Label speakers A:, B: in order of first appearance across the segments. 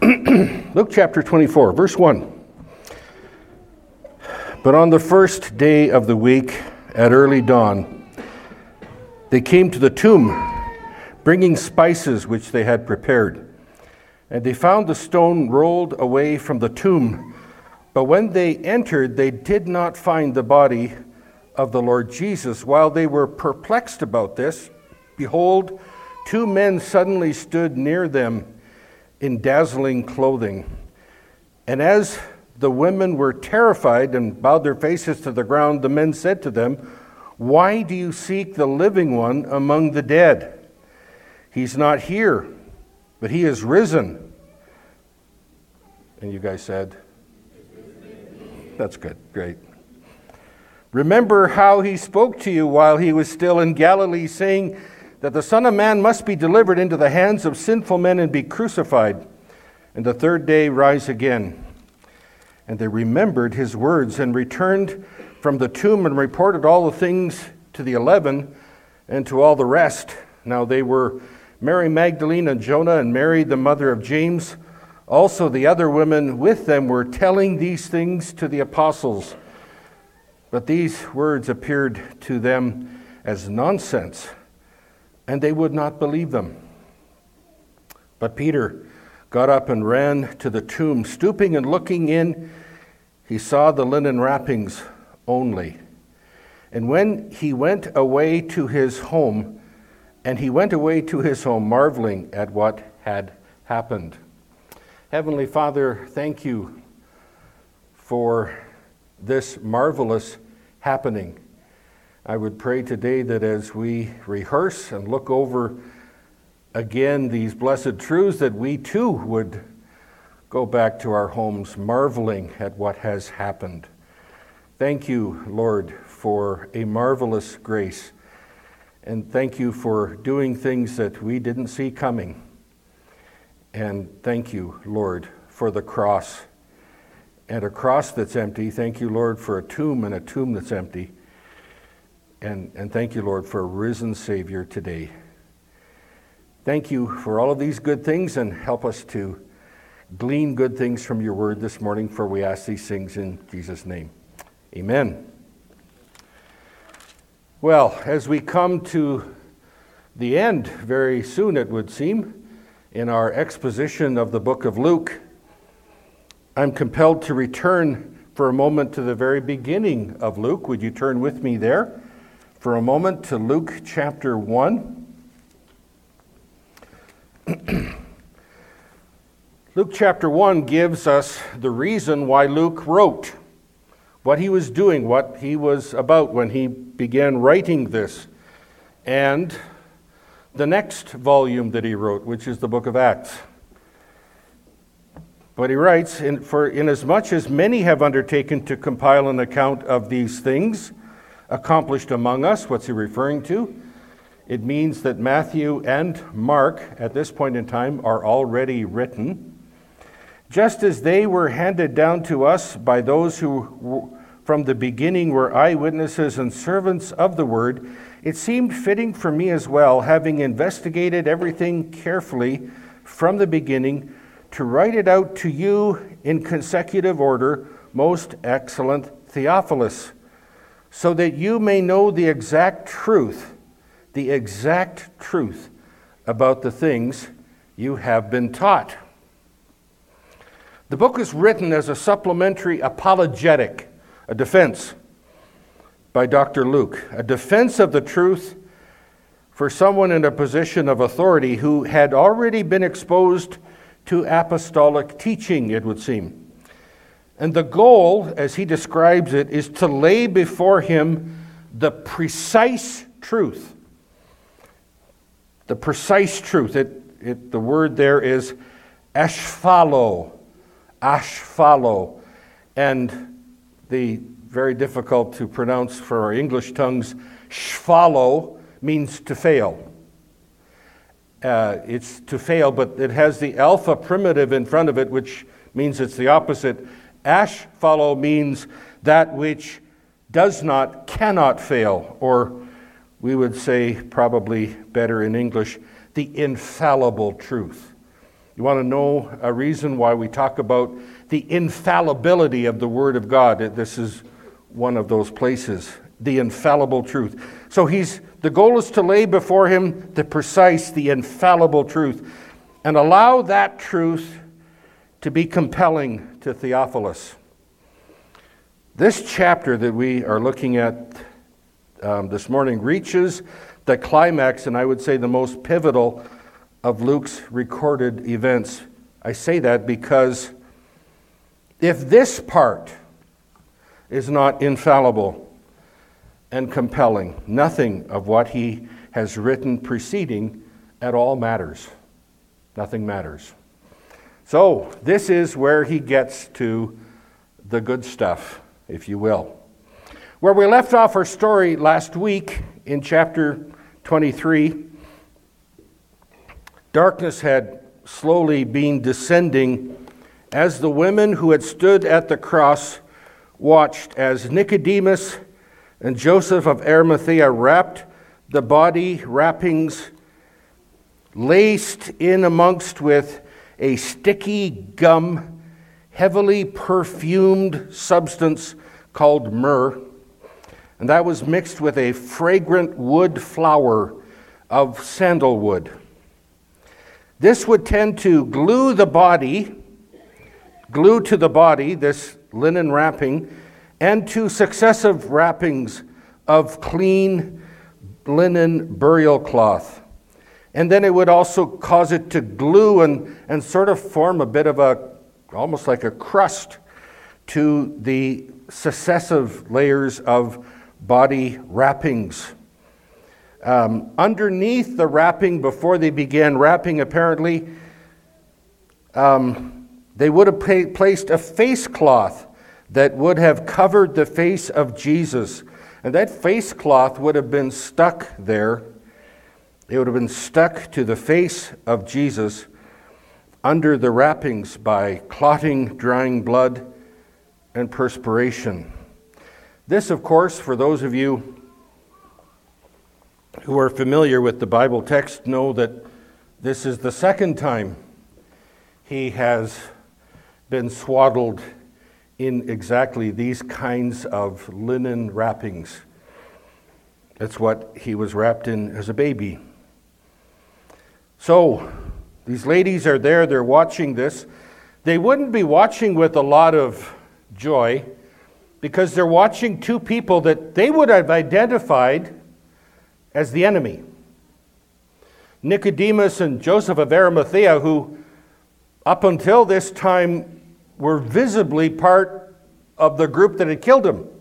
A: Luke chapter 24, verse 1. But on the first day of the week, at early dawn, they came to the tomb, bringing spices which they had prepared. And they found the stone rolled away from the tomb. But when they entered, they did not find the body of the Lord Jesus. While they were perplexed about this, behold, two men suddenly stood near them in dazzling clothing. And as the women were terrified and bowed their faces to the ground, the men said to them, "Why do you seek the living one among the dead? He's not here, but he is risen." And you guys said, "That's good, great. Remember how he spoke to you while he was still in Galilee, saying that the Son of Man must be delivered into the hands of sinful men and be crucified, and the third day rise again." And they remembered his words and returned from the tomb and reported all the things to the 11 and to all the rest. Now they were Mary Magdalene and Jonah and Mary, the mother of James. Also the other women with them were telling these things to the apostles. But these words appeared to them as nonsense, and they would not believe them. But Peter got up and ran to the tomb. Stooping and looking in, he saw the linen wrappings only. And when he went away to his home, marveling at what had happened. Heavenly Father, thank you for this marvelous happening. I would pray today that as we rehearse and look over again these blessed truths, that we too would go back to our homes marveling at what has happened. Thank you, Lord, for a marvelous grace. And thank you for doing things that we didn't see coming. And thank you, Lord, for the cross and a cross that's empty. Thank you, Lord, for a tomb and a tomb that's empty. And thank you, Lord, for a risen Savior today. Thank you for all of these good things, and help us to glean good things from your word this morning, for we ask these things in Jesus' name. Amen. Well, as we come to the end very soon, it would seem, in our exposition of the book of Luke, I'm compelled to return for a moment to the very beginning of Luke. Would you turn with me there for a moment to Luke chapter 1? Luke chapter 1 gives us the reason why Luke wrote, what he was doing, what he was about when he began writing this, and the next volume that he wrote, which is the book of Acts. But he writes, inasmuch as many have undertaken to compile an account of these things accomplished among us. What's he referring to? It means that Matthew and Mark, at this point in time, are already written, just as they were handed down to us by those who from the beginning were eyewitnesses and servants of the word. It seemed fitting for me as well, having investigated everything carefully from the beginning, to write it out to you in consecutive order, most excellent Theophilus, so that you may know the exact truth about the things you have been taught. The book is written as a supplementary apologetic, a defense by Dr. Luke, a defense of the truth for someone in a position of authority who had already been exposed to apostolic teaching, it would seem. And the goal, as he describes it, is to lay before him the precise truth. The precise truth. The word there is ashphalo, and the very difficult to pronounce for our English tongues, shphalo means to fail. It's to fail, but it has the alpha primitive in front of it, which means it's the opposite. Ashphalo means that which cannot fail, or we would say, probably better in English, the infallible truth. You want to know a reason why we talk about the infallibility of the Word of God? This is one of those places, the infallible truth. So the goal is to lay before him the precise, the infallible truth, and allow that truth to be compelling to Theophilus. This chapter that we are looking at this morning reaches the climax, and I would say the most pivotal of Luke's recorded events. I say that because if this part is not infallible and compelling, nothing of what he has written preceding at all matters. Nothing matters. So this is where he gets to the good stuff, if you will. Where we left off our story last week in chapter 23, darkness had slowly been descending as the women who had stood at the cross watched as Nicodemus and Joseph of Arimathea wrapped the body wrappings laced in amongst with a sticky gum, heavily perfumed substance called myrrh, and that was mixed with a fragrant wood flower of sandalwood. This would tend to glue to the body, this linen wrapping, and to successive wrappings of clean linen burial cloth. And then it would also cause it to glue and sort of form a bit of almost like a crust to the successive layers of body wrappings. Underneath the wrapping, before they began wrapping, apparently, they would have placed a face cloth that would have covered the face of Jesus. And that face cloth would have been stuck there. It would have been stuck to the face of Jesus under the wrappings by clotting, drying blood, and perspiration. This, of course, for those of you who are familiar with the Bible text, know that this is the second time he has been swaddled in exactly these kinds of linen wrappings. That's what he was wrapped in as a baby. So, these ladies are there, they're watching this. They wouldn't be watching with a lot of joy because they're watching two people that they would have identified as the enemy. Nicodemus and Joseph of Arimathea, who up until this time were visibly part of the group that had killed him.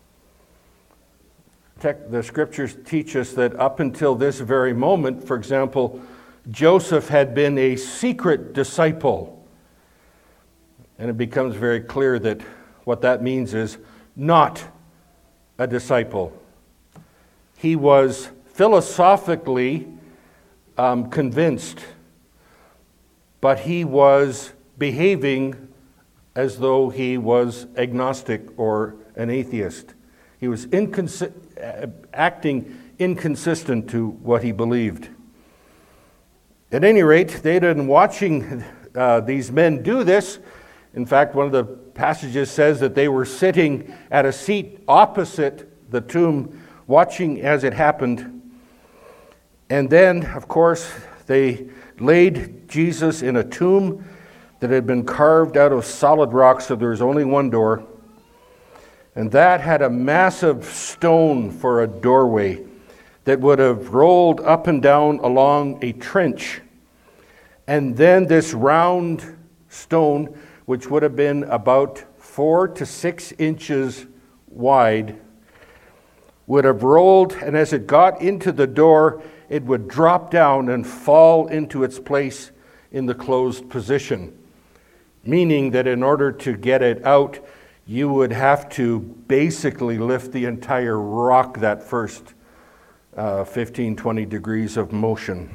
A: The scriptures teach us that up until this very moment, for example, Joseph had been a secret disciple. And it becomes very clear that what that means is not a disciple. He was philosophically convinced, but he was behaving as though he was agnostic or an atheist. He was acting inconsistent to what he believed. At any rate, they had been watching these men do this. In fact, one of the passages says that they were sitting at a seat opposite the tomb, watching as it happened. And then, of course, they laid Jesus in a tomb that had been carved out of solid rock, so there was only one door. And that had a massive stone for a doorway that would have rolled up and down along a trench. And then this round stone, which would have been about 4 to 6 inches wide, would have rolled, and as it got into the door, it would drop down and fall into its place in the closed position. Meaning that in order to get it out, you would have to basically lift the entire rock that first 15, 20 degrees of motion.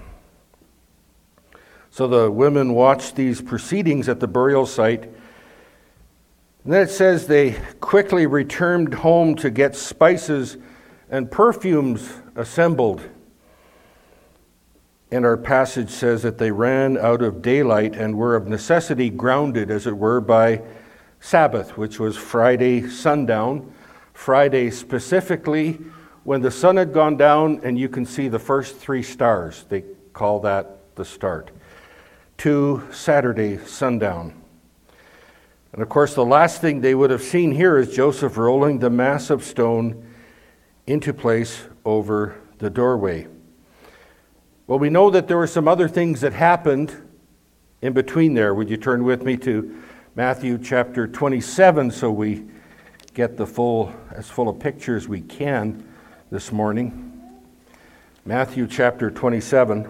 A: So the women watched these proceedings at the burial site. And then it says they quickly returned home to get spices and perfumes assembled. in our passage says that they ran out of daylight and were of necessity grounded, as it were, by Sabbath, which was Friday sundown. Friday specifically, when the sun had gone down and you can see the first 3 stars. They call that the start. To Saturday sundown. And of course, the last thing they would have seen here is Joseph rolling the massive stone into place over the doorway. Well, we know that there were some other things that happened in between there. Would you turn with me to Matthew chapter 27 so we get as full a picture as we can this morning? Matthew chapter 27.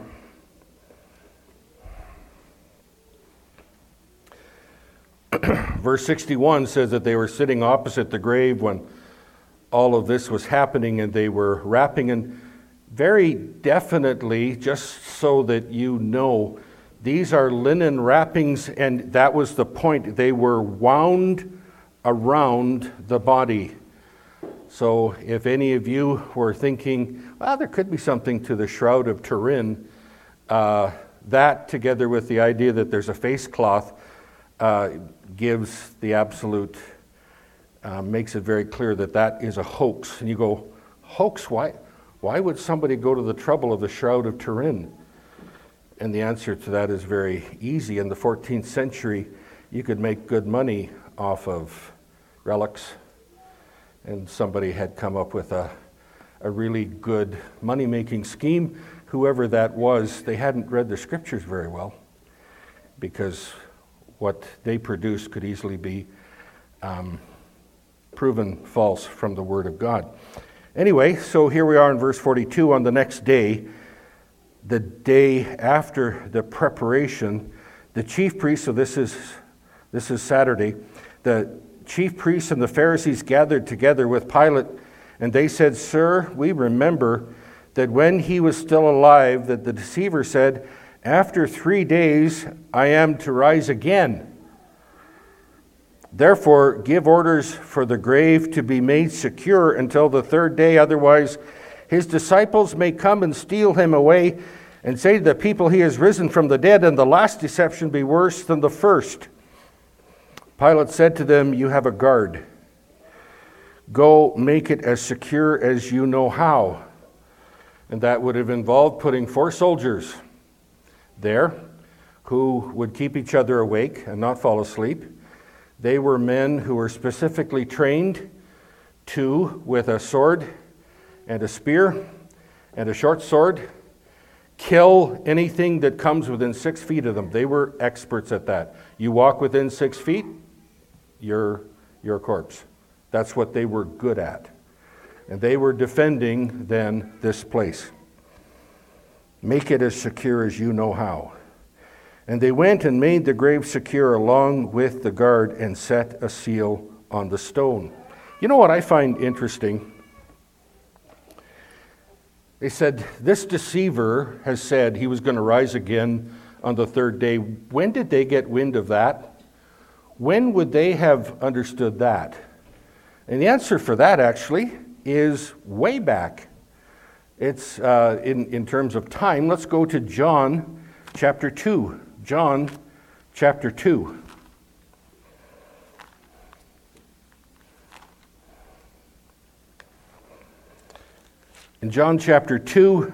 A: Verse 61 says that they were sitting opposite the grave when all of this was happening, and they were wrapping, and very definitely, just so that you know, these are linen wrappings, and that was the point. They were wound around the body. So if any of you were thinking, well, there could be something to the Shroud of Turin, that together with the idea that there's a face cloth gives the absolute, makes it very clear that that is a hoax. And you go, hoax? Why would somebody go to the trouble of the Shroud of Turin? And the answer to that is very easy. In the 14th century, you could make good money off of relics. And somebody had come up with a really good money-making scheme. Whoever that was, they hadn't read the scriptures very well, because what they produced could easily be proven false from the Word of God. Anyway, so here we are in verse 42. On the next day, the day after the preparation, the chief priests, so this is Saturday, the chief priests and the Pharisees gathered together with Pilate, and they said, "Sir, we remember that when he was still alive, that the deceiver said, 'After 3 days I am to rise again.' Therefore, give orders for the grave to be made secure until the 3rd day, otherwise his disciples may come and steal him away and say to the people, 'He has risen from the dead,' and the last deception be worse than the first." Pilate said to them, "You have a guard. Go make it as secure as you know how." And that would have involved putting 4 soldiers there who would keep each other awake and not fall asleep. They were men who were specifically trained to, with a sword and a spear and a short sword, kill anything that comes within 6 feet of them. They were experts at that. You walk within 6 feet, you're a corpse. That's what they were good at. And they were defending then this place. Make it as secure as you know how. And they went and made the grave secure along with the guard and set a seal on the stone. You know what I find interesting? They said, this deceiver has said he was going to rise again on the 3rd day. When did they get wind of that? When would they have understood that? And the answer for that actually is way back. It's in terms of time. Let's go to John chapter 2. John chapter 2. In John chapter 2,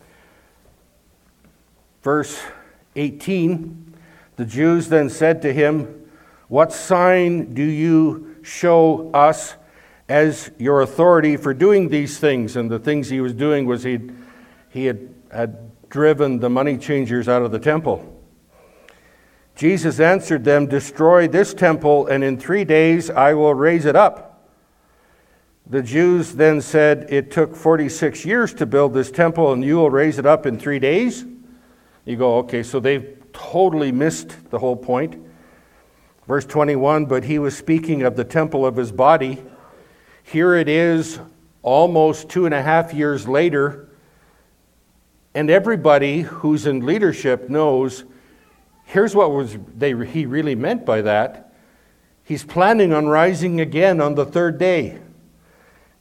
A: verse 18, the Jews then said to him, "What sign do you show us as your authority for doing these things?" And the things he was doing was he had driven the money changers out of the temple. Jesus answered them, "Destroy this temple, and in 3 days I will raise it up." The Jews then said, "It took 46 years to build this temple, and you will raise it up in 3 days?" You go, okay, so they've totally missed the whole point. Verse 21, but he was speaking of the temple of his body. Here it is, almost 2.5 years later, and everybody who's in leadership knows here's what he really meant by that. He's planning on rising again on the 3rd day.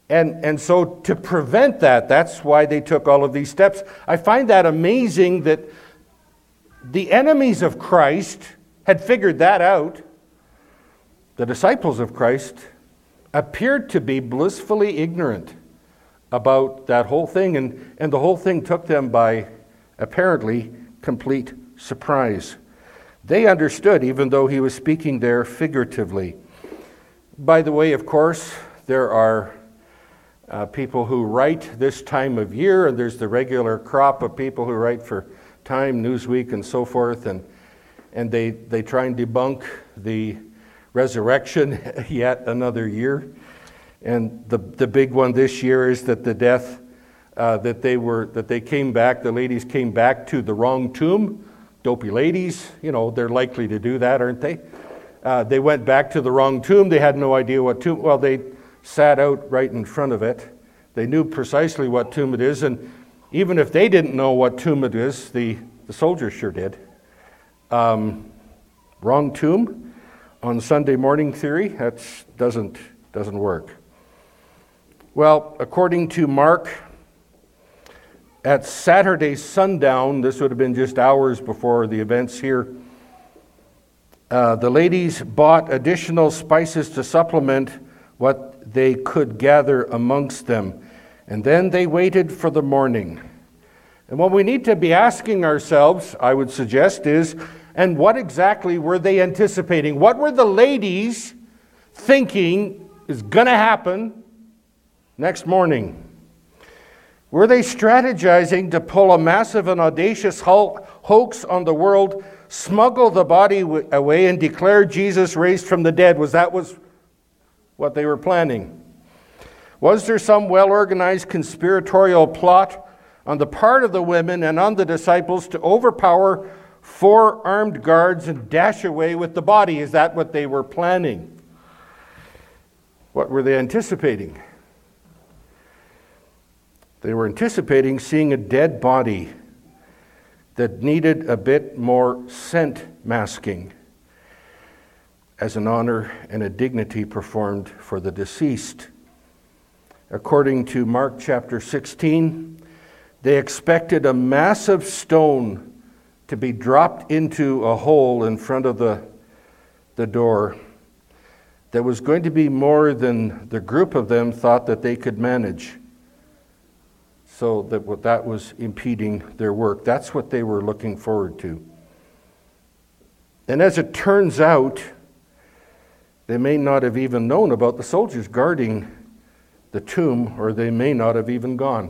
A: And so to prevent that, that's why they took all of these steps. I find that amazing that the enemies of Christ had figured that out. The disciples of Christ appeared to be blissfully ignorant about that whole thing, and the whole thing took them by apparently complete surprise. They understood, even though he was speaking there figuratively. By the way, of course, there are people who write this time of year, and there's the regular crop of people who write for Time, Newsweek, and so forth, and they try and debunk the resurrection yet another year. And the big one this year is that the death that they came back, the ladies came back to the wrong tomb. Dopey ladies, they're likely to do that, aren't they? They went back to the wrong tomb. They had no idea what tomb. Well, they sat out right in front of it. They knew precisely what tomb it is, and even if they didn't know what tomb it is, the soldiers sure did. Wrong tomb on Sunday morning theory, that doesn't work. Well, according to Mark, at Saturday sundown, this would have been just hours before the events here, the ladies bought additional spices to supplement what they could gather amongst them. And then they waited for the morning. And what we need to be asking ourselves, I would suggest, is, and what exactly were they anticipating? What were the ladies thinking is going to happen next morning? Were they strategizing to pull a massive and audacious hoax on the world, smuggle the body away, and declare Jesus raised from the dead? That was what they were planning? Was there some well-organized conspiratorial plot on the part of the women and on the disciples to overpower 4 armed guards and dash away with the body? Is that what they were planning? What were they anticipating? They were anticipating seeing a dead body that needed a bit more scent masking as an honor and a dignity performed for the deceased. According to Mark chapter 16, they expected a massive stone to be dropped into a hole in front of the door that was going to be more than the group of them thought that they could manage. So that was impeding their work. That's what they were looking forward to. And as it turns out, they may not have even known about the soldiers guarding the tomb, or they may not have even gone.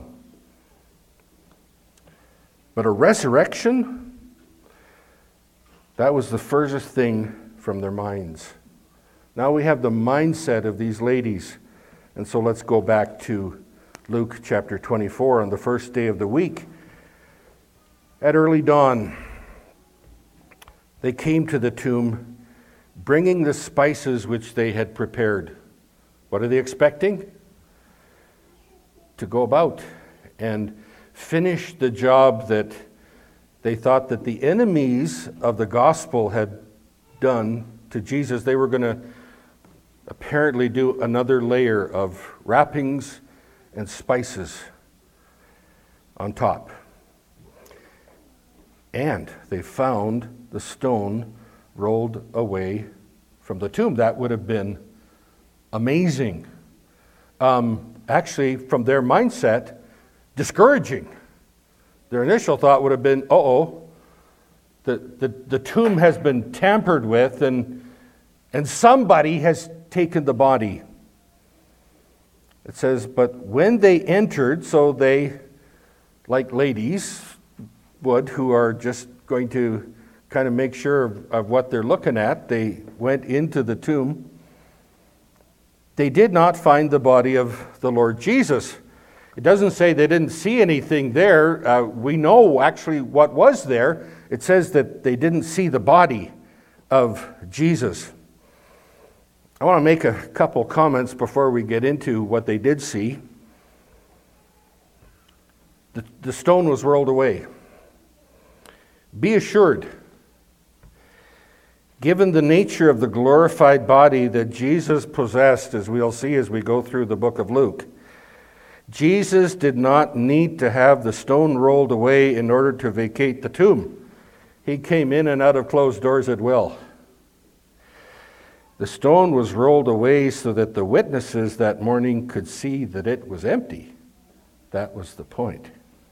A: But a resurrection, that was the furthest thing from their minds. Now we have the mindset of these ladies. And so let's go back to Luke chapter 24 on the first day of the week. At early dawn, they came to the tomb, bringing the spices which they had prepared. What are they expecting? To go about and finish the job that they thought that the enemies of the gospel had done to Jesus. They were going to apparently do another layer of wrappings and spices on top. And they found the stone rolled away from the tomb. That would have been amazing. Actually, from their mindset, discouraging. Their initial thought would have been, the tomb has been tampered with, and somebody has taken the body. It says, but when they entered, so they, like ladies would, who are just going to kind of make sure of what they're looking at, they went into the tomb. They did not find the body of the Lord Jesus. It doesn't say they didn't see anything there. We know actually what was there. It says that they didn't see the body of Jesus. I want to make a couple comments before we get into what they did see. The stone was rolled away. Be assured, given the nature of the glorified body that Jesus possessed, as we'll see as we go through the book of Luke, Jesus did not need to have the stone rolled away in order to vacate the tomb. He came in and out of closed doors at will. The stone was rolled away so that the witnesses that morning could see that it was empty. That was the point.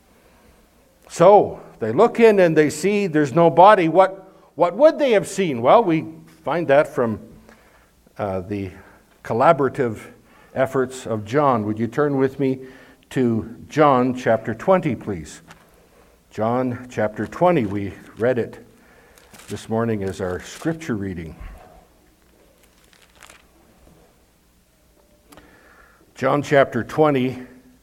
A: So they look in and they see there's no body. What would they have seen? Well, we find that from the collaborative efforts of John. Would you turn with me to John chapter 20, please? John chapter 20. We read it this morning as our scripture reading. John chapter 20,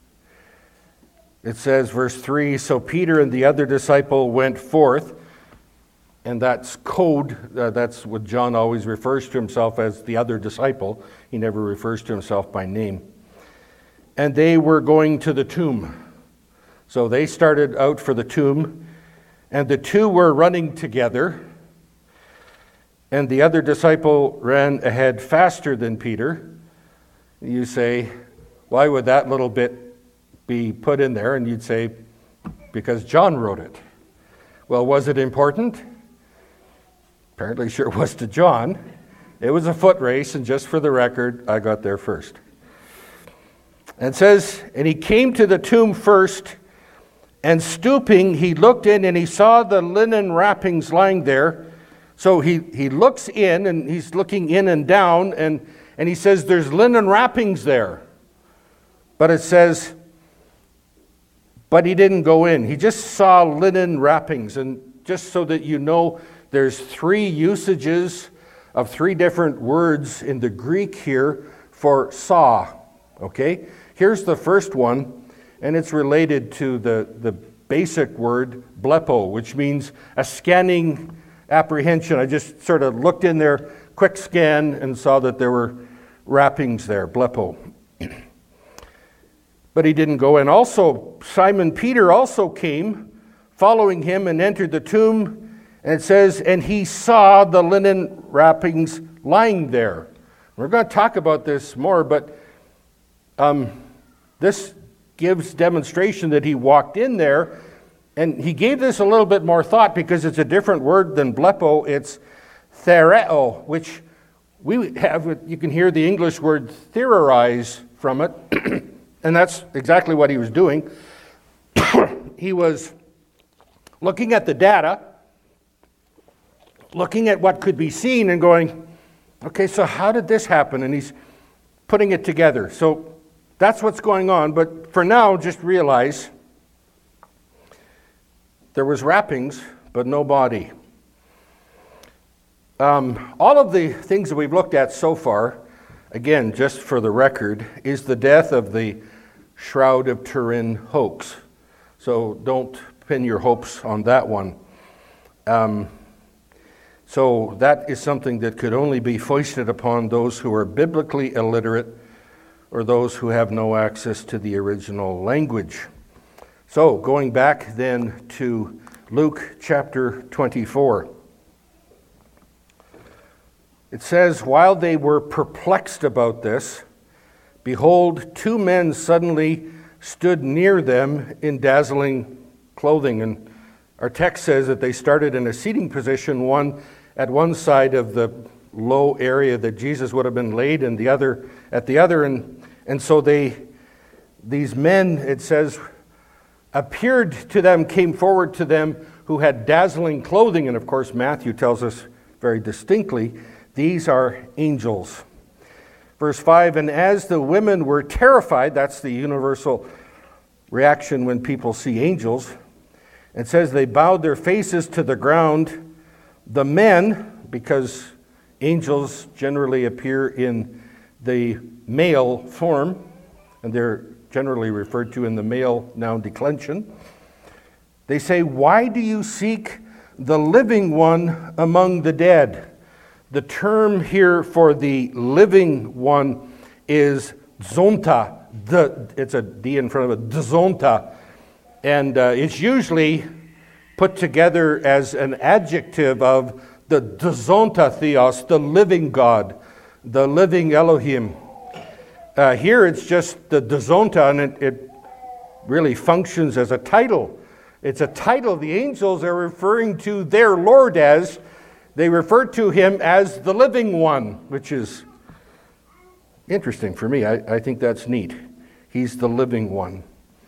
A: it says, verse 3, so Peter and the other disciple went forth, and that's code, that's what John always refers to himself as, the other disciple. He never refers to himself by name. And they were going to the tomb. So they started out for the tomb, and the two were running together, and the other disciple ran ahead faster than Peter. You say, why would that little bit be put in there? And you'd say, because John wrote it. Well, was it important? Apparently sure was to John. It was a foot race, and just for the record, I got there first. And it says, and he came to the tomb first, and stooping, he looked in, and he saw the linen wrappings lying there. So he looks in, and he's looking in and down, and he says, there's linen wrappings there. But it says, but he didn't go in. He just saw linen wrappings. And just so that you know, there's three usages of three different words in the Greek here for saw. Okay? Here's the first one, and it's related to the basic word blepo, which means a scanning apprehension. I just sort of looked in there, quick scan, and saw that there were wrappings there, blepo. But he didn't go in. Also, Simon Peter also came, following him, and entered the tomb. And it says, and he saw the linen wrappings lying there. We're going to talk about this more, but this gives demonstration that he walked in there. And he gave this a little bit more thought because it's a different word than blepo. It's thereo, which we have, you can hear the English word theorize from it. And that's exactly what he was doing. He was looking at the data, looking at what could be seen and going, okay, so how did this happen? And he's putting it together. So that's what's going on. But for now, just realize there was wrappings, but no body. All of the things that we've looked at so far, again, just for the record, is the death of the Shroud of Turin hoax. So don't pin your hopes on that one. So that is something that could only be foisted upon those who are biblically illiterate or those who have no access to the original language. So going back then to Luke chapter 24. It says, while they were perplexed about this, behold, two men suddenly stood near them in dazzling clothing. And our text says that they started in a seating position, one at one side of the low area that Jesus would have been laid, and the other at the other. And so these men, it says, appeared to them, came forward to them, who had dazzling clothing. And of course, Matthew tells us very distinctly, these are angels. Verse 5, and as the women were terrified, that's the universal reaction when people see angels, it says they bowed their faces to the ground. The men, because angels generally appear in the male form, and they're generally referred to in the male noun declension, they say, why do you seek the living one among the dead? The term here for the living one is zonta. It's a D in front of it, dzonta. And it's usually put together as an adjective of the dzonta theos, the living God, the living Elohim. Here it's just the dozonta, and it really functions as a title. It's a title the angels are referring to their Lord as. They refer to him as the living one, which is interesting for me. I think that's neat. He's the living one.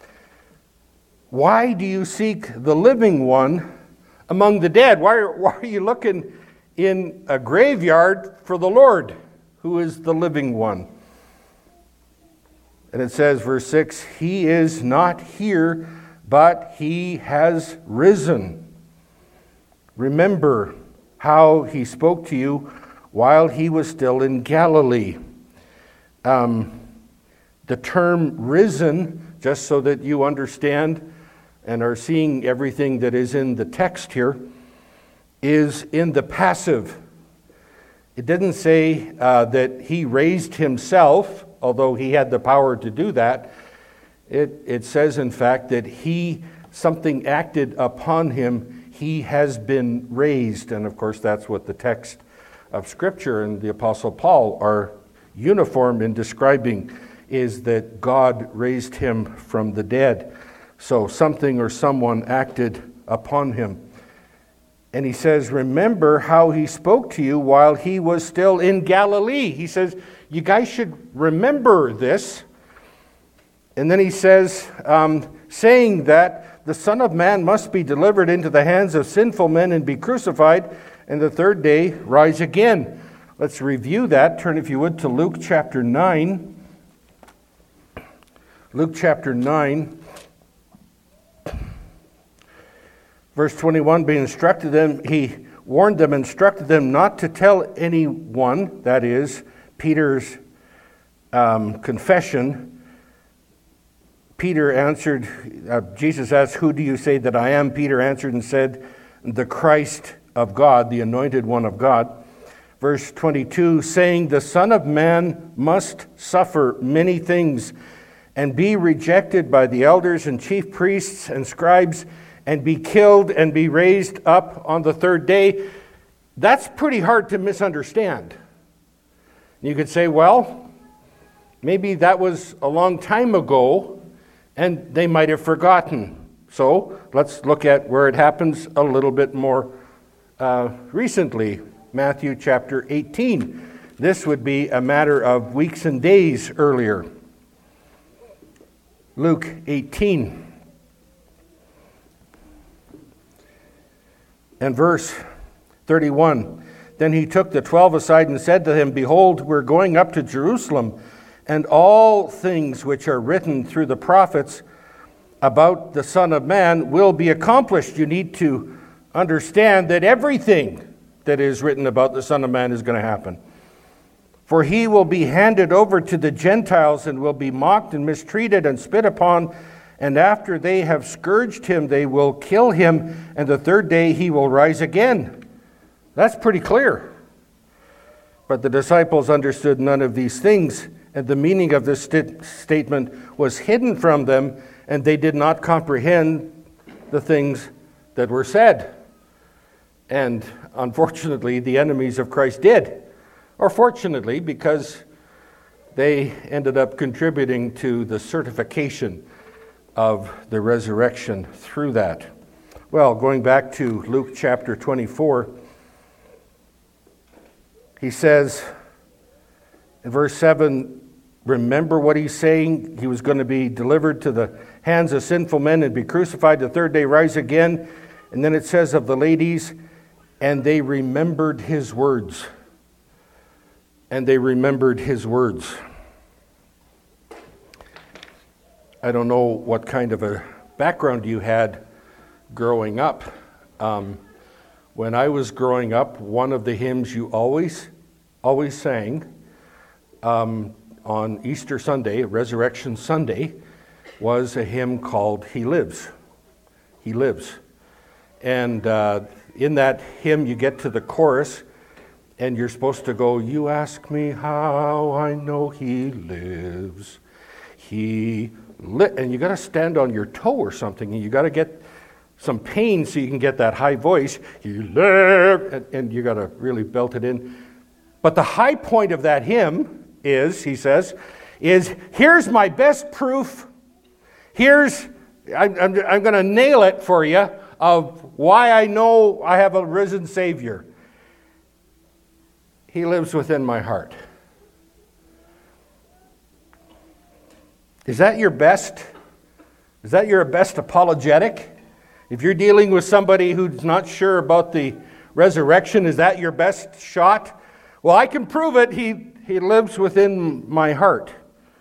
A: Why do you seek the living one among the dead? Why are you looking in a graveyard for the Lord, who is the living one? And it says, verse 6, he is not here, but he has risen. Remember how he spoke to you while he was still in Galilee. The term risen, just so that you understand and are seeing everything that is in the text here, is in the passive. It didn't say that he raised himself, although he had the power to do that. It says, in fact, that something acted upon him. He has been raised. And of course, that's what the text of Scripture and the Apostle Paul are uniform in describing, is that God raised him from the dead. So something or someone acted upon him. And he says, remember how he spoke to you while he was still in Galilee. He says, you guys should remember this. And then he says, saying that the Son of Man must be delivered into the hands of sinful men and be crucified, and the third day rise again. Let's review that. Turn, if you would, to Luke chapter 9. Luke chapter 9. Verse 21, being instructed them, he warned them, instructed them not to tell anyone, that is, Peter's confession. Peter answered, Jesus asked, who do you say that I am? Peter answered and said, the Christ of God, the anointed one of God. Verse 22, saying, the Son of Man must suffer many things and be rejected by the elders and chief priests and scribes, and be killed and be raised up on the third day. That's pretty hard to misunderstand. You could say, well, maybe that was a long time ago and they might have forgotten. So let's look at where it happens a little bit more recently. Matthew chapter 18. This would be a matter of weeks and days earlier. Luke 18. And verse 31, then he took the 12 aside and said to them, behold, we're going up to Jerusalem, and all things which are written through the prophets about the Son of Man will be accomplished. You need to understand that everything that is written about the Son of Man is going to happen. For he will be handed over to the Gentiles and will be mocked and mistreated and spit upon. And after they have scourged him, they will kill him, and the third day he will rise again. That's pretty clear. But the disciples understood none of these things, and the meaning of this statement was hidden from them, and they did not comprehend the things that were said. And unfortunately, the enemies of Christ did. Or fortunately, because they ended up contributing to the certification of the resurrection through that. Well, going back to Luke chapter 24, he says in verse 7, remember what he's saying. He was going to be delivered to the hands of sinful men and be crucified, the third day rise again. And then it says of the ladies, and they remembered his words. And they remembered his words. I don't know what kind of a background you had growing up. When I was growing up, one of the hymns you always sang on Easter Sunday, Resurrection Sunday, was a hymn called He Lives. He Lives. And in that hymn, you get to the chorus, and you're supposed to go, you ask me how I know he lives. And you got to stand on your toe or something, and you got to get some pain so you can get that high voice. He lived, and you got to really belt it in. But the high point of that hymn is, he says, is, here's my best proof. I'm going to nail it for you of why I know I have a risen Savior. He lives within my heart. Is that your best? Is that your best apologetic? If you're dealing with somebody who's not sure about the resurrection, is that your best shot? Well, I can prove it. He lives within my heart.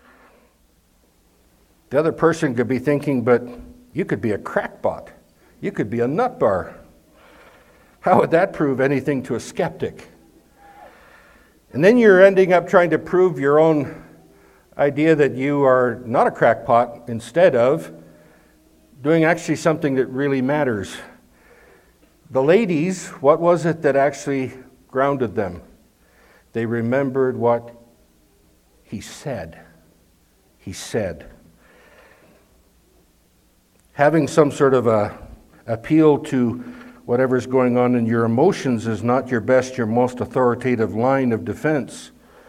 A: The other person could be thinking, but you could be a crackpot. You could be a nut bar. How would that prove anything to a skeptic? And then you're ending up trying to prove your own idea that you are not a crackpot instead of doing actually something that really matters. The ladies, what was it that actually grounded them? They remembered what he said. He said. Having some sort of a appeal to whatever's going on in your emotions is not your best, your most authoritative line of defense.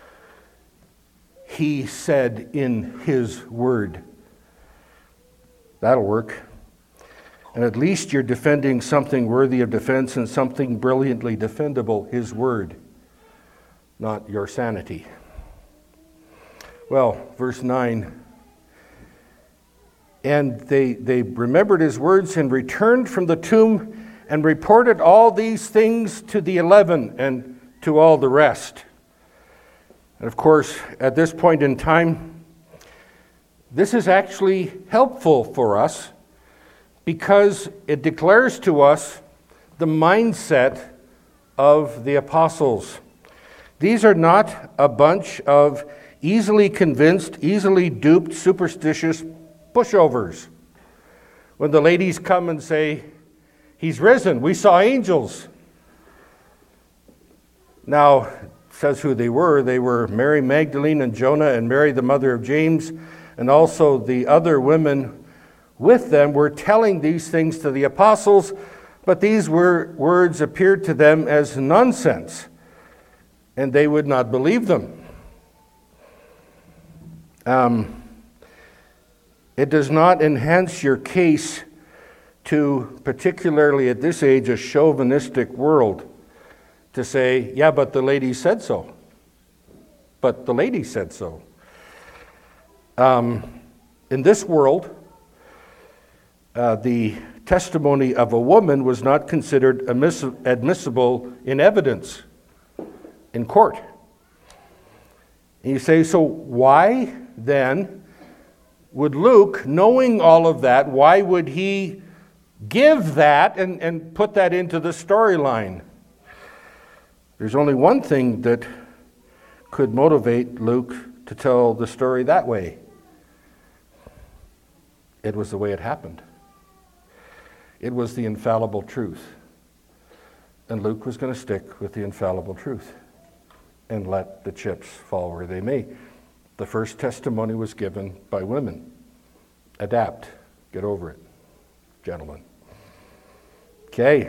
A: He said in his word. That'll work. And at least you're defending something worthy of defense and something brilliantly defendable, his word, not your sanity. Well, verse 9. And they remembered his words and returned from the tomb and reported all these things to the 11 and to all the rest. And of course, at this point in time, this is actually helpful for us because it declares to us the mindset of the apostles. These are not a bunch of easily convinced, easily duped, superstitious pushovers. When the ladies come and say, he's risen, we saw angels. Now, it says who they were. They were Mary Magdalene and Jonah and Mary, the mother of James, and also the other women with them were telling these things to the apostles, but these words appeared to them as nonsense, and they would not believe them. It does not enhance your case to, particularly at this age, a chauvinistic world to say, yeah, but the lady said so. But the lady said so. In this world, the testimony of a woman was not considered admissible in evidence in court. And you say, so why then would Luke, knowing all of that, why would he give that and put that into the storyline? There's only one thing that could motivate Luke to tell the story that way. It was the way it happened. It was the infallible truth. And Luke was going to stick with the infallible truth and let the chips fall where they may. The first testimony was given by women. Adapt. Get over it, gentlemen. Okay.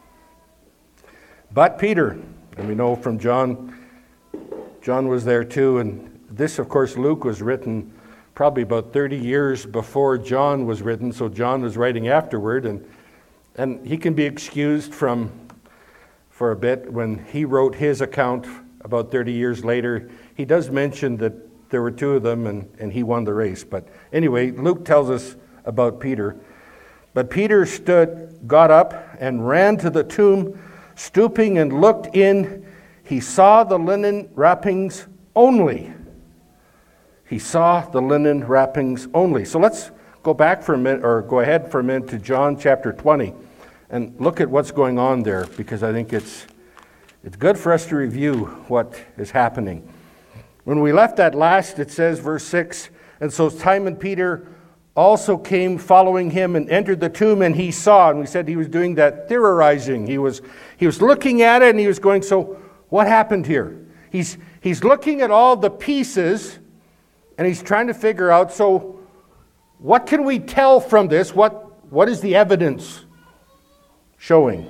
A: But Peter, and we know from John was there too, and this, of course, Luke was written probably about 30 years before John was written, so John was writing afterward, and he can be excused for a bit when he wrote his account about 30 years later. He does mention that there were two of them, and he won the race. But anyway, Luke tells us about Peter. But Peter got up and ran to the tomb, stooping and looked in. He saw the linen wrappings only. He saw the linen wrappings only. So let's go back for a minute, or go ahead for a minute to John chapter 20 and look at what's going on there, because I think it's good for us to review what is happening. When we left that last, it says, verse 6, and so Simon Peter also came following him and entered the tomb, and he saw, and we said he was doing that theorizing. He was looking at it, and he was going, so what happened here? He's looking at all the pieces, and he's trying to figure out, so what can we tell from this? What is the evidence showing?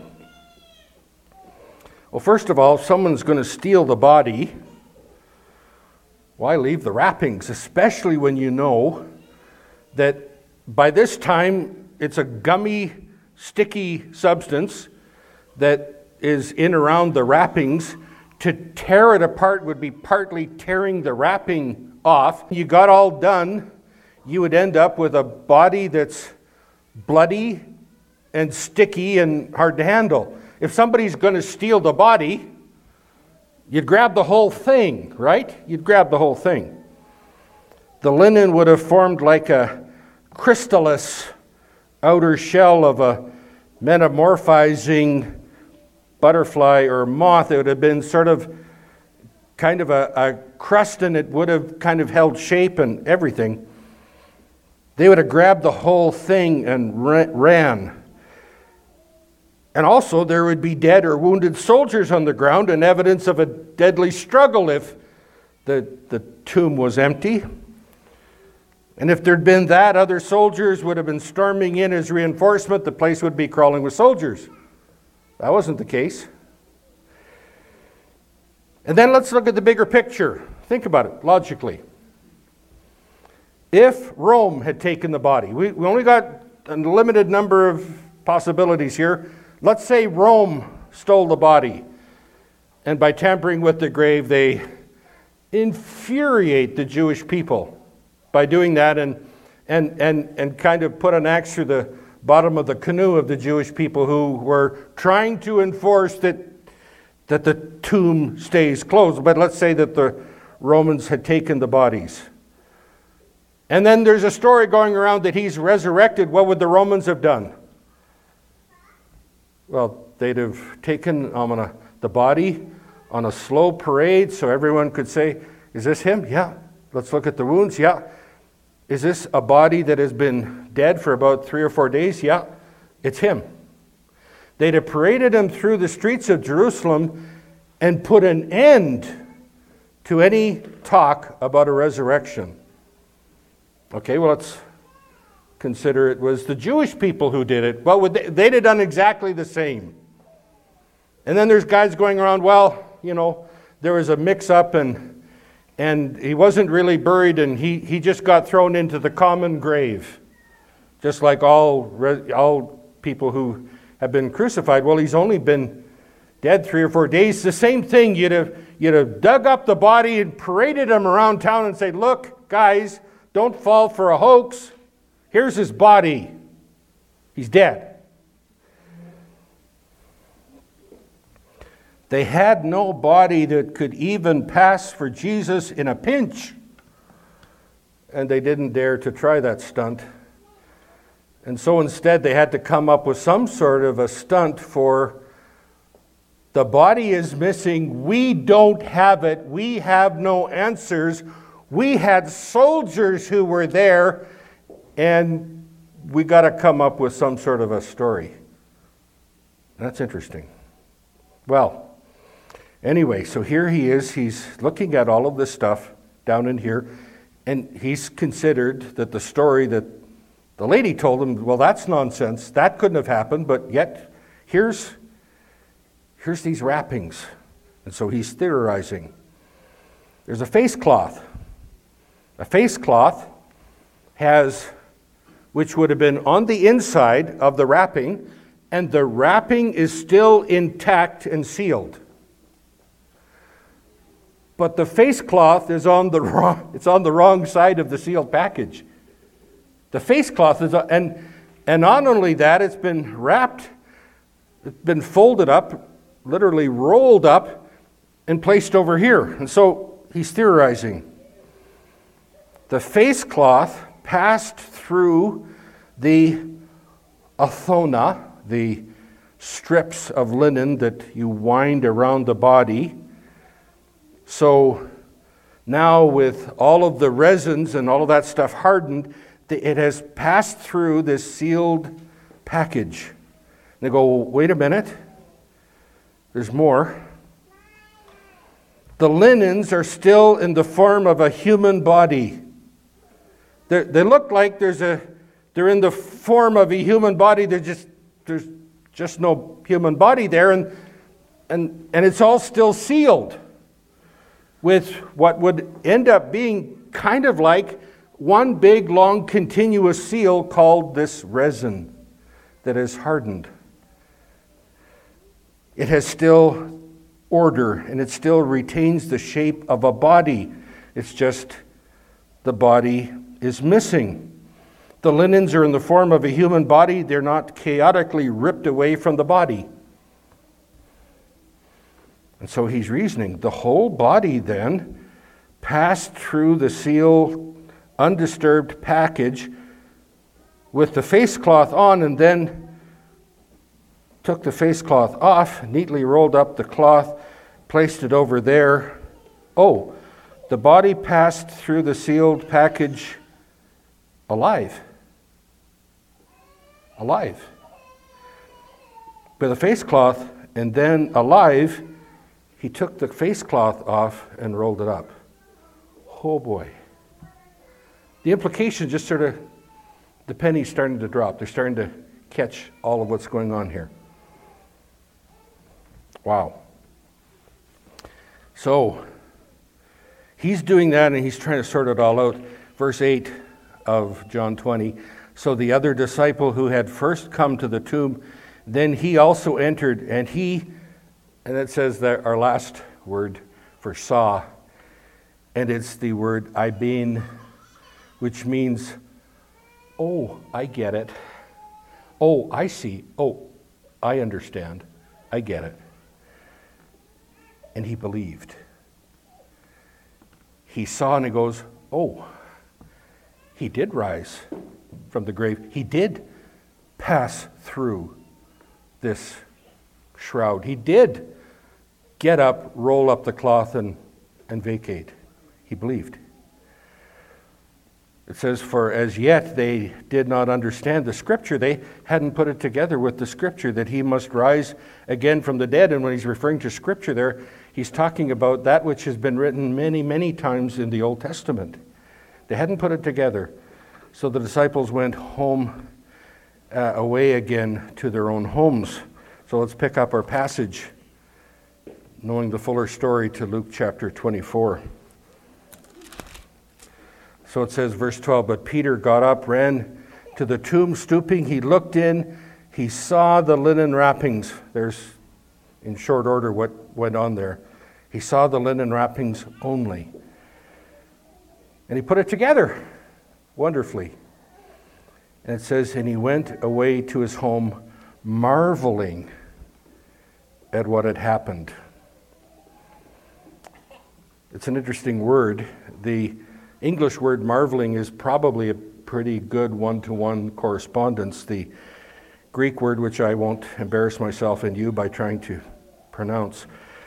A: Well, first of all, if someone's going to steal the body, Why leave the wrappings, especially when you know that by this time it's a gummy, sticky substance that is in around the wrappings. To tear it apart would be partly tearing the wrapping off. You got all done, you would end up with a body that's bloody and sticky and hard to handle. If somebody's going to steal the body, you'd grab the whole thing, right? You'd grab the whole thing. The linen would have formed like a crystallous outer shell of a metamorphizing butterfly or moth. It would have been sort of kind of a crust, and it would have kind of held shape and everything. They would have grabbed the whole thing and ran. And also there would be dead or wounded soldiers on the ground and evidence of a deadly struggle if the tomb was empty. And if there'd been that, other soldiers would have been storming in as reinforcement. The place would be crawling with soldiers. That wasn't the case. And then let's look at the bigger picture. Think about it logically. If Rome had taken the body, we only got a limited number of possibilities here. Let's say Rome stole the body, and by tampering with the grave, they infuriate the Jewish people by doing that and kind of put an axe through the bottom of the canoe of the Jewish people who were trying to enforce that the tomb stays closed. But let's say that the Romans had taken the bodies. And then there's a story going around that he's resurrected. What would the Romans have done? Well, they'd have taken the body on a slow parade so everyone could say, is this him? Yeah. Let's look at the wounds. Yeah. Is this a body that has been dead for about 3 or 4 days? Yeah. It's him. They'd have paraded him through the streets of Jerusalem and put an end to any talk about a resurrection. Okay, well, let's consider it was the Jewish people who did it. Well, they'd have done exactly the same. And then there's guys going around, well, there was a mix-up and he wasn't really buried, and he just got thrown into the common grave, just like all people who have been crucified. Well, he's only been dead 3 or 4 days. The same thing, you'd have dug up the body and paraded him around town and said, look, guys, don't fall for a hoax. Here's his body. He's dead. They had no body that could even pass for Jesus in a pinch. And they didn't dare to try that stunt. And so instead they had to come up with some sort of a stunt for the body is missing. We don't have it. We have no answers. We had soldiers who were there, and we got to come up with some sort of a story. That's interesting. Well, anyway, so here he is. He's looking at all of this stuff down in here, and he's considered that the story that the lady told him, well, that's nonsense. That couldn't have happened, but yet here's these wrappings. And so he's theorizing. There's a face cloth. A face cloth which would have been on the inside of the wrapping, and the wrapping is still intact and sealed. But the face cloth is on the wrong side of the sealed package. The face cloth is, and not only that, it's been wrapped, it's been folded up, literally rolled up, and placed over here. And so he's theorizing. The face cloth passed through the athona, the strips of linen that you wind around the body. So now with all of the resins and all of that stuff hardened, it has passed through this sealed package. And they go, wait a minute, there's more. The linens are still in the form of a human body. They look like they're in the form of a human body. There's just no human body there, and it's all still sealed. with what would end up being kind of like one big, long, continuous seal called this resin that is hardened. It has still order, and it still retains the shape of a body. It's just the body is missing. The linens are in the form of a human body. They're not chaotically ripped away from the body. And so he's reasoning, the whole body then passed through the seal, undisturbed package with the face cloth on, and then took the face cloth off, neatly rolled up the cloth, placed it over there. Oh, the body passed through the sealed package alive. Alive. With a face cloth, and then alive, he took the face cloth off and rolled it up. Oh boy. The implication just sort of, the penny's starting to drop. They're starting to catch all of what's going on here. Wow. So, he's doing that and he's trying to sort it all out. Verse 8 of John 20. So the other disciple who had first come to the tomb, then he also entered, and it says that our last word for saw, and it's the word eibin, which means, oh, I get it. Oh, I see. Oh, I understand. I get it. And he believed. He saw and he goes, oh, he did rise from the grave. He did pass through this shroud. He did get up, roll up the cloth, and vacate. He believed. It says, for as yet they did not understand the Scripture. They hadn't put it together with the Scripture that he must rise again from the dead. And when he's referring to Scripture there, he's talking about that which has been written many, many times in the Old Testament. They hadn't put it together. So the disciples went home, away again to their own homes. So let's pick up our passage, knowing the fuller story, to Luke chapter 24. So it says, verse 12, but Peter got up, ran to the tomb, stooping, he looked in, he saw the linen wrappings. There's, in short order, what went on there. He saw the linen wrappings only. And he put it together wonderfully. And it says, and he went away to his home, marveling at what had happened. It's an interesting word. The English word marveling is probably a pretty good one-to-one correspondence. The Greek word, which I won't embarrass myself and you by trying to pronounce,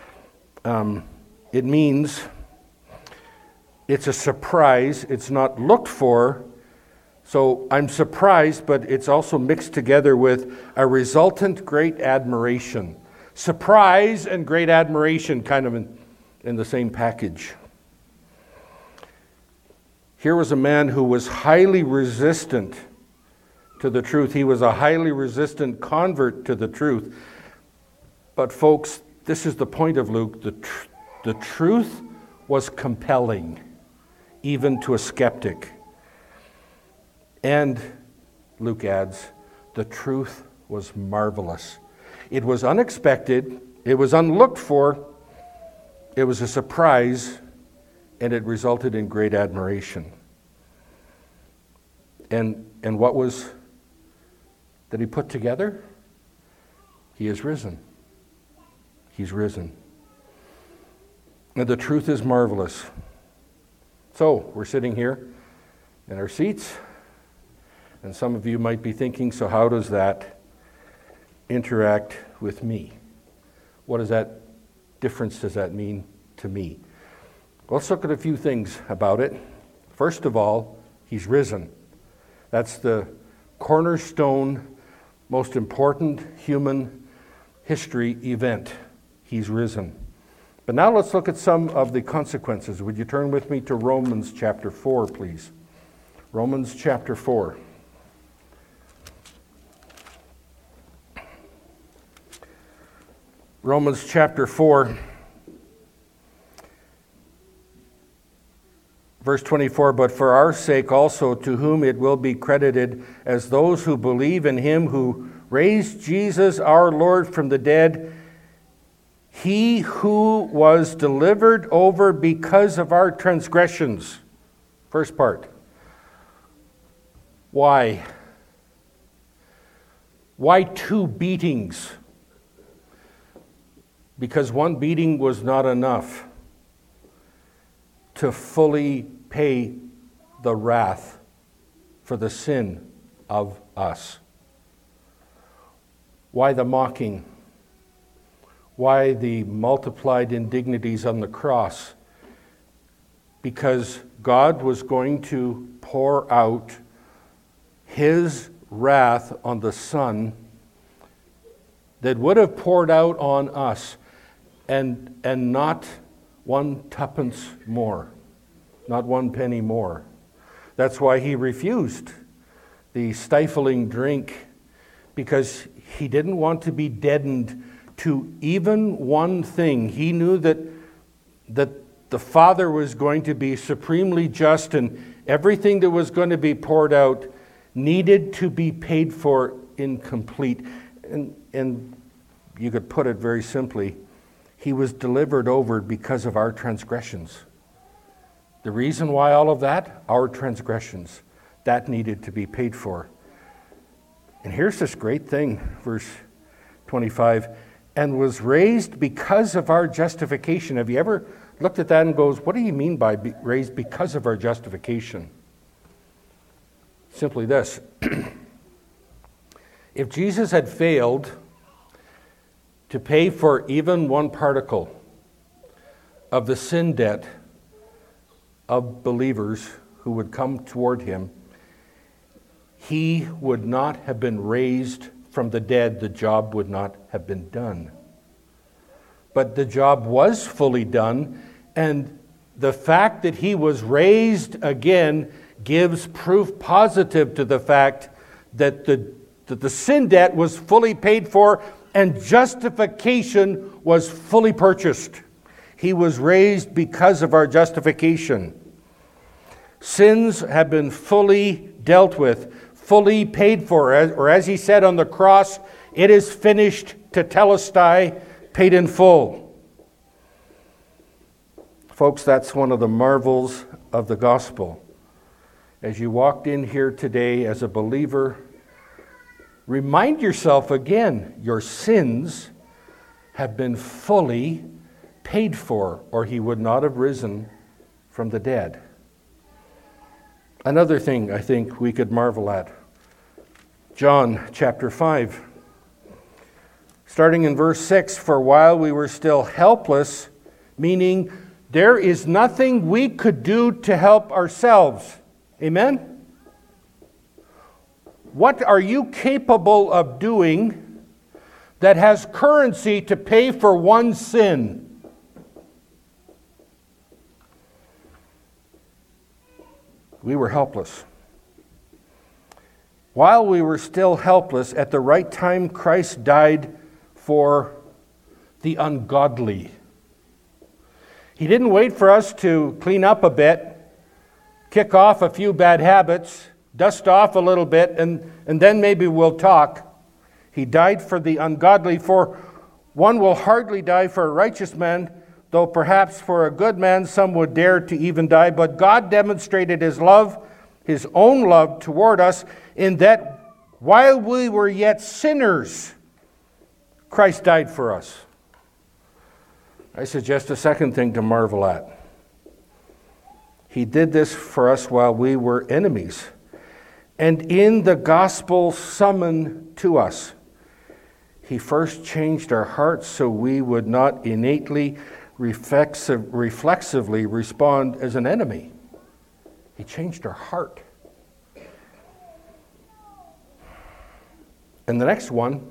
A: it means it's a surprise. It's not looked for. So I'm surprised, but it's also mixed together with a resultant great admiration. Surprise and great admiration kind of in the same package. Here was a man who was highly resistant to the truth. He was a highly resistant convert to the truth. But folks, this is the point of Luke. The truth was compelling, even to a skeptic. And, Luke adds, the truth was marvelous. It was unexpected. It was unlooked for. It was a surprise. And it resulted in great admiration. And what was that he put together? He is risen. He's risen. And the truth is marvelous. So, we're sitting here in our seats, and some of you might be thinking, so how does that interact with me? What difference does that mean to me? Let's look at a few things about it. First of all, he's risen. That's the cornerstone, most important human history event. He's risen. But now let's look at some of the consequences. Would you turn with me to Romans chapter 4, please? Romans chapter 4. Romans chapter 4. Verse 24, but for our sake also, to whom it will be credited as those who believe in him who raised Jesus our Lord from the dead, he who was delivered over because of our transgressions. First part. Why? Why 2 beatings? Because 1 beating was not enough to fully pay the wrath for the sin of us. Why the mocking? Why the multiplied indignities on the cross? Because God was going to pour out his wrath on the Son that would have poured out on us, and not 1 tuppence more, not 1 penny more. That's why he refused the stifling drink, because he didn't want to be deadened to even 1 thing. He knew that the Father was going to be supremely just, and everything that was going to be poured out needed to be paid for incomplete. And you could put it very simply, he was delivered over because of our transgressions. The reason why all of that? Our transgressions. That needed to be paid for. And here's this great thing, verse 25, and was raised because of our justification. Have you ever looked at that and goes, what do you mean by raised because of our justification? Simply this. If Jesus had failed to pay for even 1 particle of the sin debt of believers who would come toward him, he would not have been raised from the dead. The job would not have been done. But the job was fully done, and the fact that he was raised again gives proof positive to the fact that the sin debt was fully paid for and justification was fully purchased. He was raised because of our justification. Sins have been fully dealt with, fully paid for, or as he said on the cross, it is finished, tetelestai, paid in full. Folks, that's one of the marvels of the gospel. As you walked in here today as a believer, remind yourself again, your sins have been fully paid for, or he would not have risen from the dead. Another thing I think we could marvel at. John chapter 5. Starting in verse 6, for while we were still helpless, meaning there is nothing we could do to help ourselves. Amen? What are you capable of doing that has currency to pay for 1 sin? We were helpless. While we were still helpless, at the right time, Christ died for the ungodly. He didn't wait for us to clean up a bit, kick off a few bad habits, dust off a little bit, and then maybe we'll talk. He died for the ungodly, for one will hardly die for a righteous man, though perhaps for a good man some would dare to even die. But God demonstrated his love, his own love toward us, in that while we were yet sinners, Christ died for us. I suggest a second thing to marvel at. He did this for us while we were enemies. And in the gospel summon to us, he first changed our hearts so we would not innately, reflexively respond as an enemy. He changed our heart. And the next one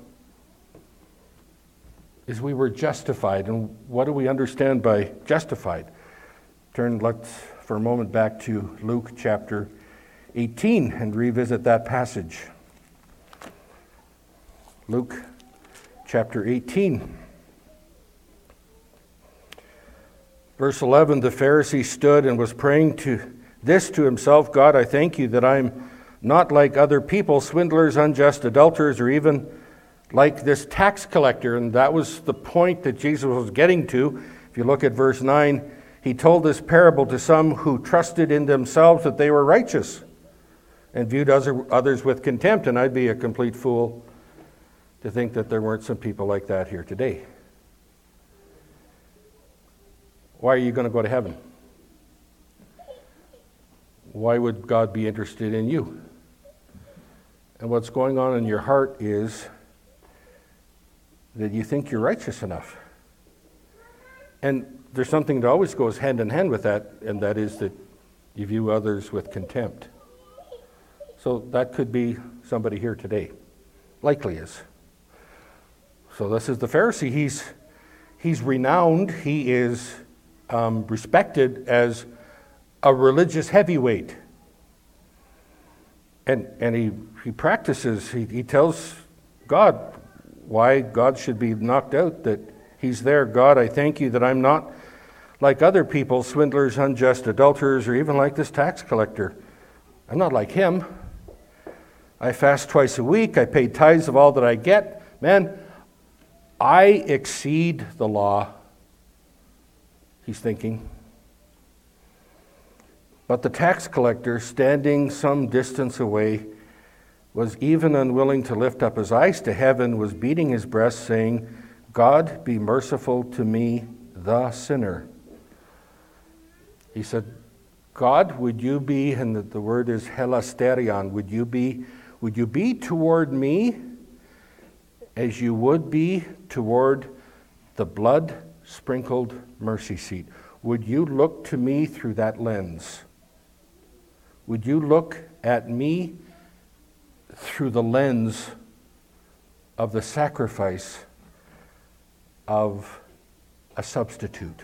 A: is we were justified. And what do we understand by justified? Let's for a moment back to Luke chapter 18 and revisit that passage. Luke chapter 18. Verse 11, the Pharisee stood and was praying this to himself, God, I thank you that I'm not like other people, swindlers, unjust, adulterers, or even like this tax collector. And that was the point that Jesus was getting to. If you look at verse 9, he told this parable to some who trusted in themselves that they were righteous and viewed others with contempt. And I'd be a complete fool to think that there weren't some people like that here today. Why are you going to go to heaven? Why would God be interested in you? And what's going on in your heart is that you think you're righteous enough. And there's something that always goes hand in hand with that, and that is that you view others with contempt. So that could be somebody here today. Likely is. So this is the Pharisee. He's renowned. He is respected as a religious heavyweight. And he practices, he tells God why God should be knocked out, that he's there. God, I thank you that I'm not like other people, swindlers, unjust, adulterers, or even like this tax collector. I'm not like him. I fast twice a week. I pay tithes of all that I get. Man, I exceed the law, he's thinking. But the tax collector, standing some distance away, was even unwilling to lift up his eyes to heaven, was beating his breast, saying, God, be merciful to me, the sinner. He said, God, would you be, and the word is helasterion, would you be toward me as you would be toward the blood-sprinkled mercy seat? Would you look to me through that lens? Would you look at me through the lens of the sacrifice of a substitute?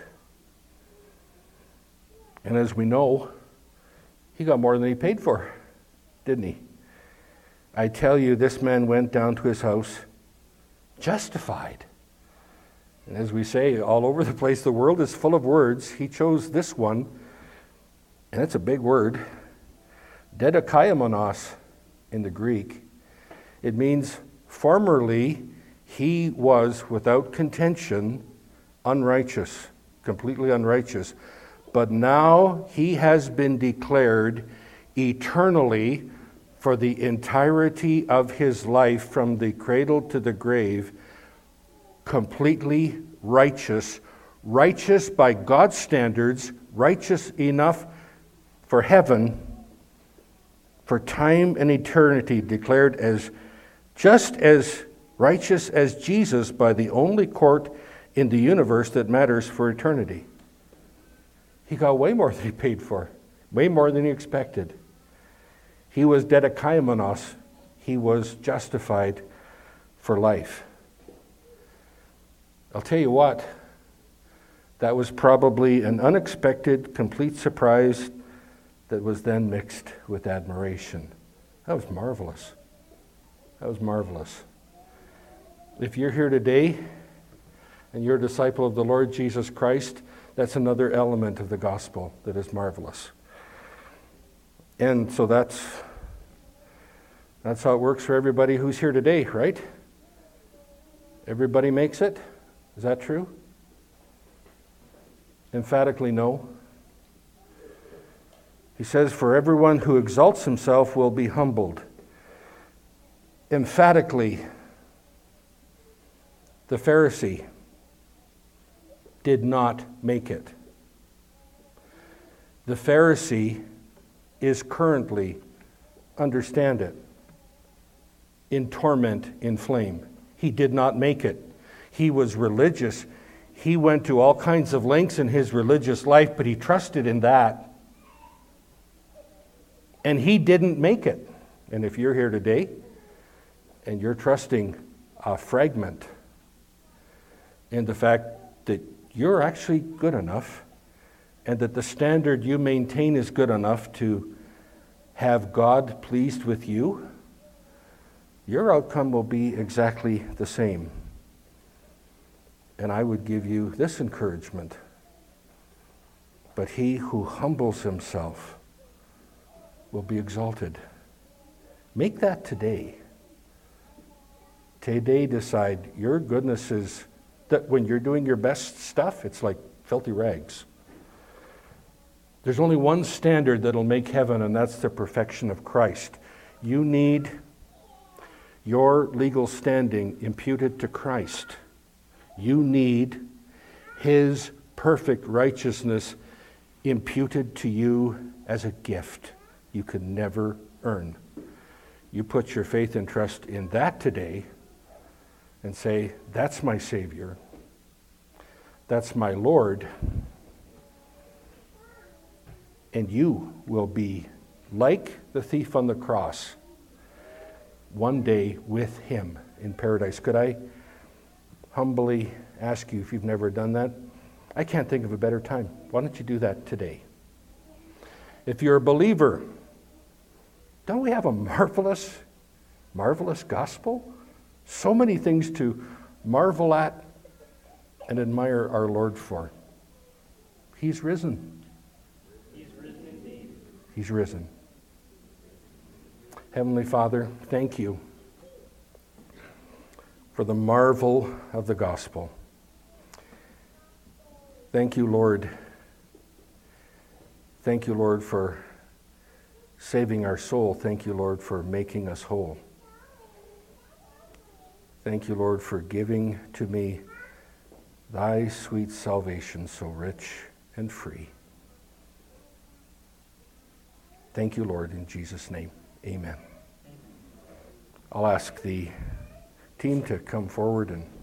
A: And as we know, he got more than he paid for, didn't he? I tell you, this man went down to his house justified. And as we say all over the place, the world is full of words. He chose this one, and it's a big word. Dedokaimenos in the Greek. It means formerly he was without contention unrighteous, completely unrighteous. But now he has been declared eternally, for the entirety of his life from the cradle to the grave, completely righteous. Righteous by God's standards, righteous enough for heaven, for time and eternity, declared as just as righteous as Jesus by the only court in the universe that matters for eternity. He got way more than he paid for, way more than he expected. He was dedokaimenos. He was justified for life. I'll tell you what, that was probably an unexpected, complete surprise that was then mixed with admiration. That was marvelous. That was marvelous. If you're here today and you're a disciple of the Lord Jesus Christ, that's another element of the gospel that is marvelous. And so that's how it works for everybody who's here today, right? Everybody makes it? Is that true? Emphatically no. He says, for everyone who exalts himself will be humbled. Emphatically, the Pharisee did not make it. The Pharisee is currently, understand it, in torment, in flame. He did not make it. He was religious. He went to all kinds of lengths in his religious life, but he trusted in that. And he didn't make it. And if you're here today and you're trusting a fragment in the fact that you're actually good enough and that the standard you maintain is good enough to have God pleased with you, your outcome will be exactly the same. And I would give you this encouragement. But he who humbles himself will be exalted. Make that today. Today decide your goodness is that when you're doing your best stuff, it's like filthy rags. There's only one standard that'll make heaven, and that's the perfection of Christ. You need your legal standing imputed to Christ. You need his perfect righteousness imputed to you as a gift you could never earn. You put your faith and trust in that today and say, that's my Savior. That's my Lord. And you will be like the thief on the cross one day with him in paradise. Could I humbly ask you, if you've never done that, I can't think of a better time. Why don't you do that today? If you're a believer, don't we have a marvelous, marvelous gospel? So many things to marvel at and admire our Lord for. He's risen.
B: He's risen indeed.
A: He's risen. Heavenly Father, thank you for the marvel of the gospel. Thank you, Lord. Thank you, Lord, for saving our soul. Thank you, Lord, for making us whole. Thank you, Lord, for giving to me thy sweet salvation, so rich and free. Thank you, Lord, in Jesus' name. Amen. I'll ask the team to come forward and